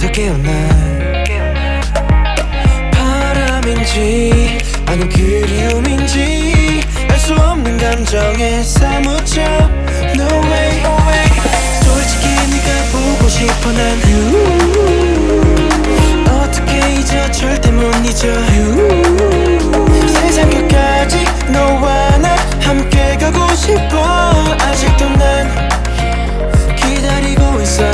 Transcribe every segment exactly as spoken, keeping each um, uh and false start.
꿈에서 깨어나 바람인지 아님 그리움인지 알 수 없는 감정에 사무쳐 No way, no way. 솔직히 네가 보고 싶어 난 어떻게 잊어 절대 못 잊어 세상 끝까지 너와 나 함께 가고 싶어 아직도 난 기다리고 있어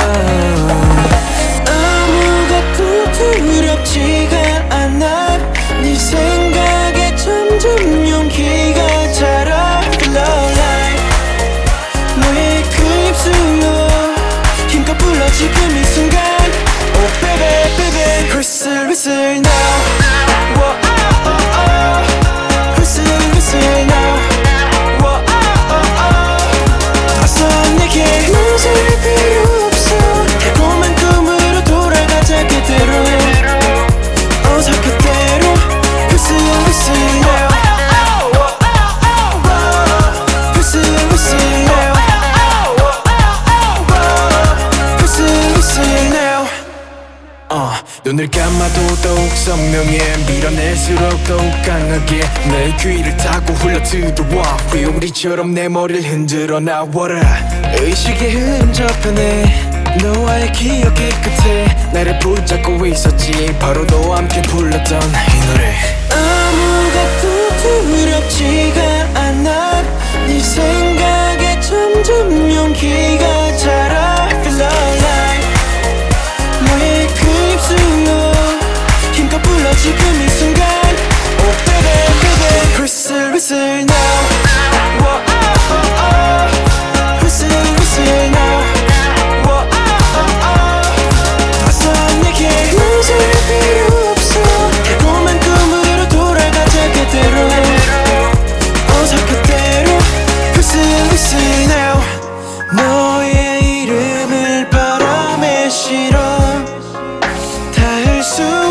아무것도 두렵지가 않아 네 생각에 점점 용기가 자라 Flow like 너의 그 입술로 힘껏 불러 지금 이 순간 Oh baby baby Whistle whistle now Whoa, oh, oh, oh. Whistle whistle now Whoa, oh, oh, oh. 어서 내게 망설 필요 없어 달콤한 꿈으로 돌아가자 그대로 어서 그대로 Whistle whistle now Whistle whistle now Whistle whistle now 어, 눈을 감아도 더욱 선명해 밀어낼수록 더욱 강하게 내 귀를 타고 흘러 들어와 회오리처럼 내 머리를 흔들어 나와라 의식의 흔적편에 너와의 기억의 끝에 나를 붙잡고 있었지 바로 너와 함께 불렀던 이 노래 아무것도 두렵지가 않아 네 생각에 점점 용기가 자라 Feel alive 너의 그 입술로 힘껏 불러 지금 이 순간 Oh baby baby Whistle whistle now Whoa, oh, oh, oh. Whistle whistle now Whoa, oh, oh, oh. 어서 내게 망설 필요 없어 달콤한 꿈으로 돌아가자 그대로 어서 그대로 Whistle whistle now 너의 이름을 바람에 실어 닿을 수